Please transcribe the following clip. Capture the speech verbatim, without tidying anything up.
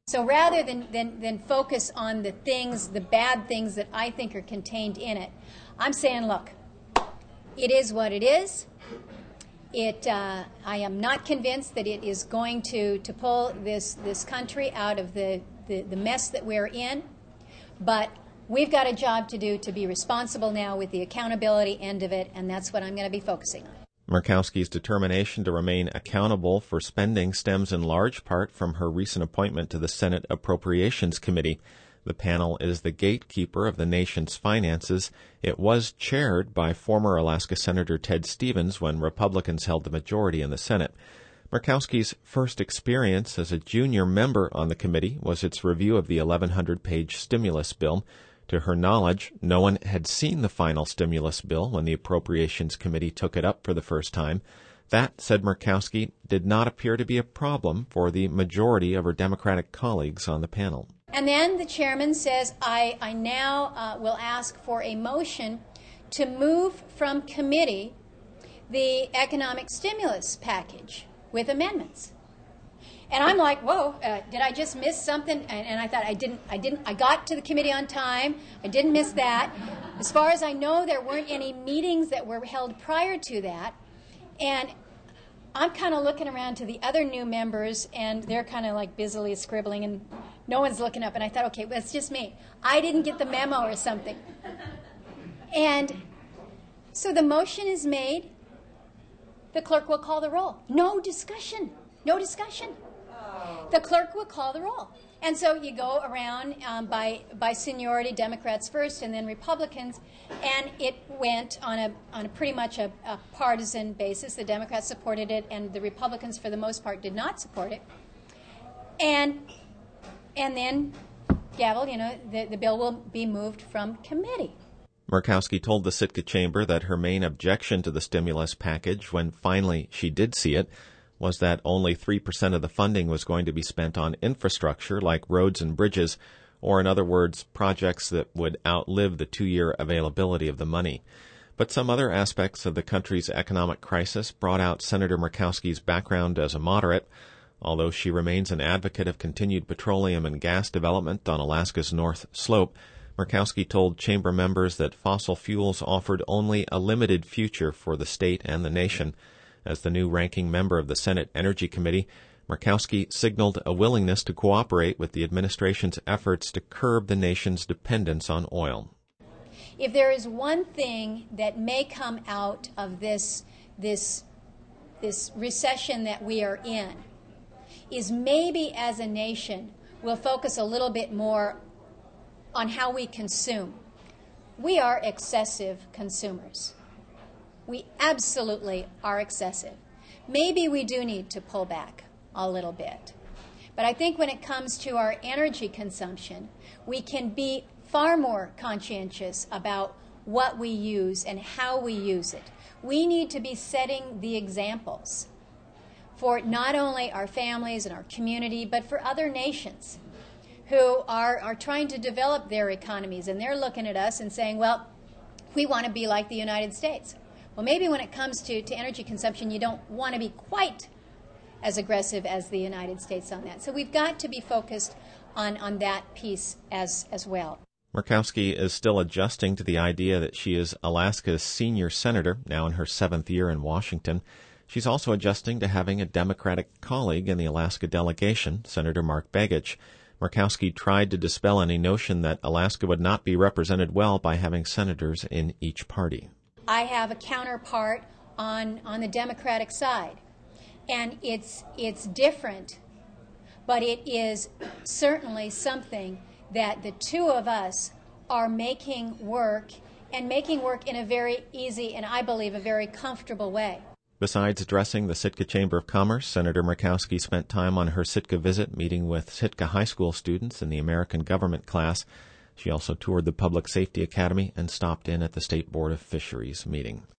So rather than, than, than focus on the things, the bad things that I think are contained in it, I'm saying, look, it is what it is. It, uh, I am not convinced that it is going to, to pull this, this country out of the, the, the mess that we're in, but we've got a job to do to be responsible now with the accountability end of it, and that's what I'm going to be focusing on. Murkowski's determination to remain accountable for spending stems in large part from her recent appointment to the Senate Appropriations Committee. The panel is the gatekeeper of the nation's finances. It was chaired by former Alaska Senator Ted Stevens when Republicans held the majority in the Senate. Murkowski's first experience as a junior member on the committee was its review of the eleven hundred page stimulus bill. To her knowledge, no one had seen the final stimulus bill when the Appropriations Committee took it up for the first time. That, said Murkowski, did not appear to be a problem for the majority of her Democratic colleagues on the panel. And then the chairman says, I, I now uh, will ask for a motion to move from committee the economic stimulus package with amendments. And I'm like, whoa, uh, did I just miss something? And, and I thought I didn't, I didn't, I got to the committee on time. I didn't miss that. As far as I know, there weren't any meetings that were held prior to that. And I'm kind of looking around to the other new members, and they're kind of like busily scribbling, and no one's looking up. And I thought, okay, well, it's just me. I didn't get the memo or something. And so the motion is made. The clerk will call the roll. No discussion. No discussion. The clerk will call the roll. And so you go around um, by by seniority, Democrats first and then Republicans, and it went on a on a pretty much a, a partisan basis. The Democrats supported it, and the Republicans, for the most part, did not support it. And and then, gavel, you know, the, the bill will be moved from committee. Murkowski told the Sitka Chamber that her main objection to the stimulus package, when finally she did see it, was that only three percent of the funding was going to be spent on infrastructure like roads and bridges, or in other words, projects that would outlive the two-year availability of the money. But some other aspects of the country's economic crisis brought out Senator Murkowski's background as a moderate. Although she remains an advocate of continued petroleum and gas development on Alaska's North Slope, Murkowski told chamber members that fossil fuels offered only a limited future for the state and the nation. As the new ranking member of the Senate Energy Committee, Murkowski signaled a willingness to cooperate with the administration's efforts to curb the nation's dependence on oil. If there is one thing that may come out of this, this, this recession that we are in, is maybe as a nation we'll focus a little bit more on how we consume. We are excessive consumers. We absolutely are excessive. Maybe we do need to pull back a little bit. But I think when it comes to our energy consumption, we can be far more conscientious about what we use and how we use it. We need to be setting the examples for not only our families and our community, but for other nations who are, are trying to develop their economies. And they're looking at us and saying, well, we want to be like the United States. Well, maybe when it comes to, to energy consumption, you don't want to be quite as aggressive as the United States on that. So we've got to be focused on, on that piece as, as well. Murkowski is still adjusting to the idea that she is Alaska's senior senator, now in her seventh year in Washington. She's also adjusting to having a Democratic colleague in the Alaska delegation, Senator Mark Begich. Murkowski tried to dispel any notion that Alaska would not be represented well by having senators in each party. I have a counterpart on, on the Democratic side, and it's, it's different, but it is certainly something that the two of us are making work, and making work in a very easy and, I believe, a very comfortable way. Besides addressing the Sitka Chamber of Commerce, Senator Murkowski spent time on her Sitka visit meeting with Sitka high school students in the American Government class. She also toured the Public Safety Academy and stopped in at the State Board of Fisheries meeting.